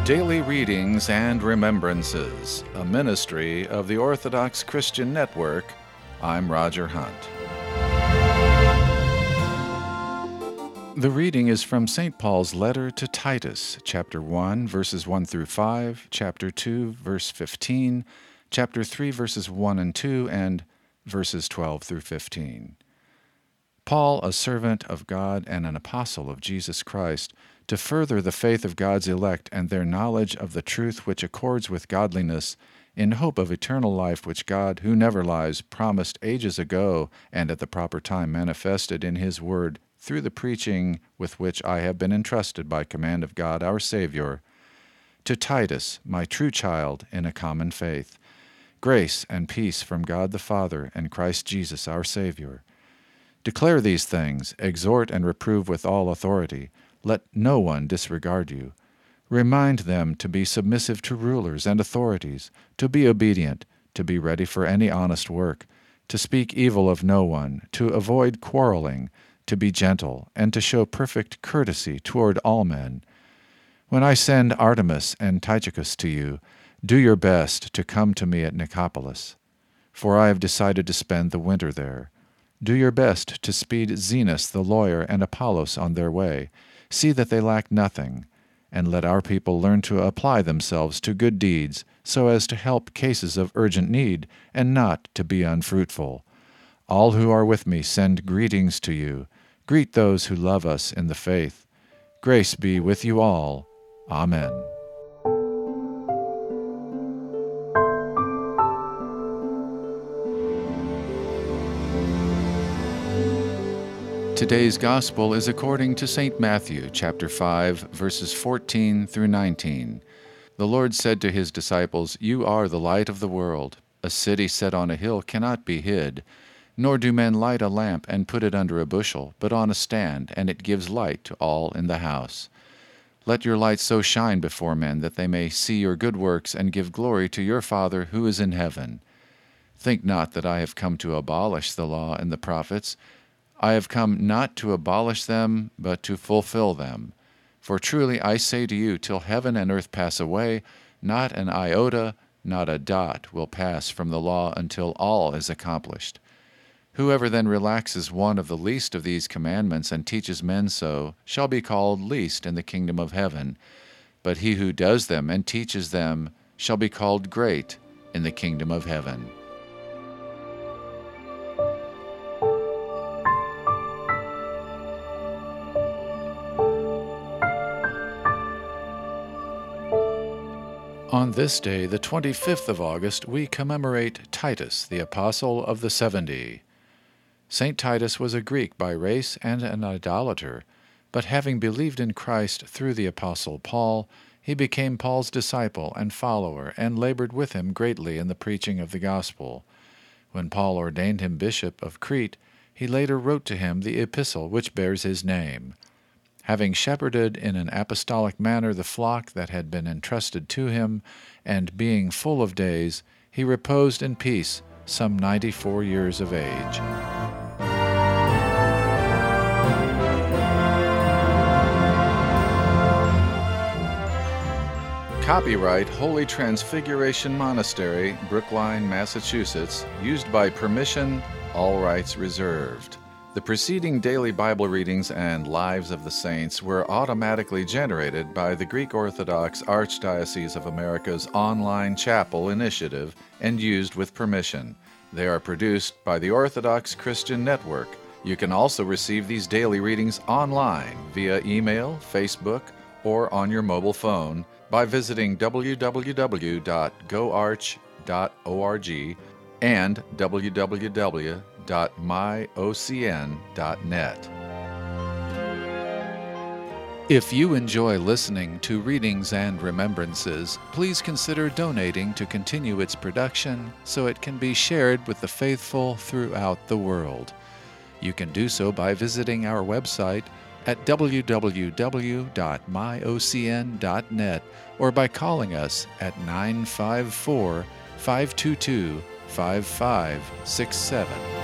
Daily Readings and Remembrances, a ministry of the Orthodox Christian Network. I'm Roger Hunt. The reading is from St. Paul's letter to Titus, chapter 1, verses 1 through 5, chapter 2, verse 15, chapter 3, verses 1 and 2, and verses 12 through 15. Paul, a servant of God and an apostle of Jesus Christ, to further the faith of God's elect and their knowledge of the truth which accords with godliness, in hope of eternal life which God, who never lies, promised ages ago and at the proper time manifested in His word through the preaching with which I have been entrusted by command of God our Savior. To Titus, my true child in a common faith, grace and peace from God the Father and Christ Jesus our Savior. Declare these things, exhort and reprove with all authority. Let no one disregard you. Remind them to be submissive to rulers and authorities, to be obedient, to be ready for any honest work, to speak evil of no one, to avoid quarreling, to be gentle, and to show perfect courtesy toward all men. When I send Artemas and Tychicus to you, do your best to come to me at Nicopolis, for I have decided to spend the winter there. Do your best to speed Zenas the lawyer and Apollos on their way. See that they lack nothing, and let our people learn to apply themselves to good deeds so as to help cases of urgent need and not to be unfruitful. All who are with me send greetings to you. Greet those who love us in the faith. Grace be with you all. Amen. Today's Gospel is according to St. Matthew, chapter 5, verses 14 through 19. The Lord said to His disciples, "You are the light of the world. A city set on a hill cannot be hid. Nor do men light a lamp and put it under a bushel, but on a stand, and it gives light to all in the house. Let your light so shine before men that they may see your good works and give glory to your Father who is in heaven. Think not that I have come to abolish the law and the prophets. I have come not to abolish them, but to fulfill them. For truly I say to you, till heaven and earth pass away, not an iota, not a dot will pass from the law until all is accomplished. Whoever then relaxes one of the least of these commandments and teaches men so shall be called least in the kingdom of heaven. But he who does them and teaches them shall be called great in the kingdom of heaven." On this day, the 25th of August, we commemorate Titus, the Apostle of the 70. St. Titus was a Greek by race and an idolater, but having believed in Christ through the Apostle Paul, he became Paul's disciple and follower and labored with him greatly in the preaching of the gospel. When Paul ordained him bishop of Crete, he later wrote to him the epistle which bears his name. Having shepherded in an apostolic manner the flock that had been entrusted to him, and being full of days, he reposed in peace some 94 years of age. Copyright Holy Transfiguration Monastery, Brookline, Massachusetts, used by permission, all rights reserved. The preceding daily Bible readings and Lives of the Saints were automatically generated by the Greek Orthodox Archdiocese of America's online chapel initiative and used with permission. They are produced by the Orthodox Christian Network. You can also receive these daily readings online via email, Facebook, or on your mobile phone by visiting www.goarch.org and www.myocn.net. If you enjoy listening to Readings and Remembrances, please consider donating to continue its production so it can be shared with the faithful throughout the world. You can do so by visiting our website at www.myocn.net or by calling us at 954-522-5567.